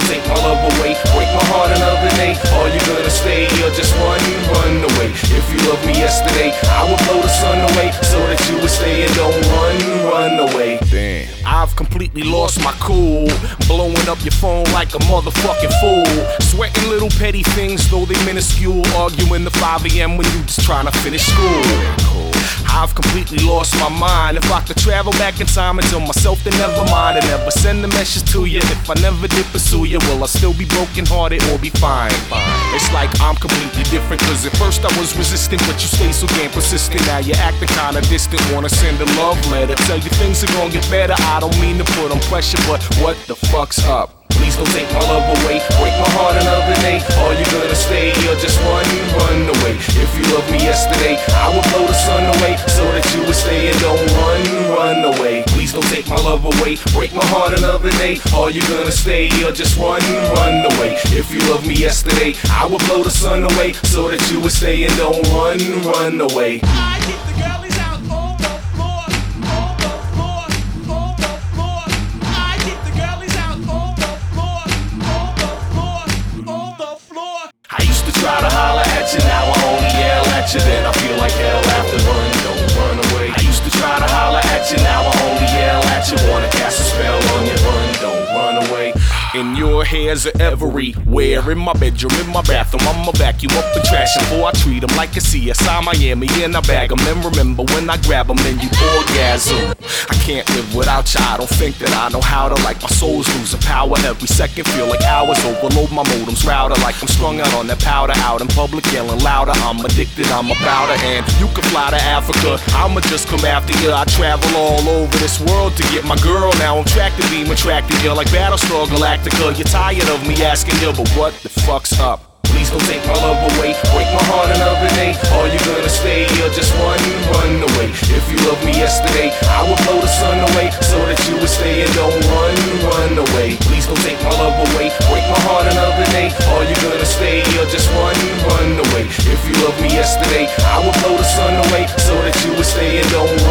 take my love away, break my heart another day. Are you gonna stay or just run away? If you loved me yesterday, I would blow the sun away so that you would stay and don't run away. Damn, I've completely lost my cool, blowing up your phone like a motherfucking fool, sweating little petty things though they minuscule, arguing the 5 a.m. when you just trying to finish school. I've completely lost my mind. If I could travel back in time and tell myself to never mind and never send a message to you, if I never did pursue you, will I still be broken hearted or be fine? It's like I'm completely different, cause at first I was resistant, but you stay so damn persistent. Now you're acting kinda distant, wanna send a love letter, tell you things are gonna get better. I don't mean to put on pressure, but what the fuck's up? Please don't take my love away, break my heart another day. Are you gonna stay or just run away? If you loved me yesterday, I would blow the sun away so that you would stay and don't run away. Please don't take my love away, break my heart another day. Are you gonna stay or just run away? If you loved me yesterday, I would blow the sun away so that you would stay and don't run away. I keep the girlies out on the floor, on the floor, on the floor. I keep the girlies out on the floor, on the floor, on the floor. I used to try to holler at you, now I only yell at you. Then I feel like hell after don't run away. I used to try to holler at you, now I only yell at you. Wanna cast a spell on you, don't run away. And your hairs are everywhere, in my bedroom, in my bathroom. I'ma vacuum up the trash before I treat them like a CSI Miami. And I bag them and remember when I grab them and you orgasm. I can't live without you, I don't think that I know how to. Like my soul's losing power every second, feel like hours. Overload my modem's router like I'm strung out on that powder. Out in public yelling louder, I'm addicted, I'm about it. And you can fly to Africa, I'ma just come after you. I travel all over this world to get my girl. Now I'm tracked to beam attracted you like Battlestar Galactica. You're tired of me asking you, but what the fuck's up? Please don't take my love away, break my heart another day. Are you gonna stay or just run away? If you loved me yesterday, I would blow the sun away so that you would stay and don't run away. Please don't take my love away, break my heart another day. Are you gonna stay or just run away? If you loved me yesterday, I would blow the sun away so that you would stay and don't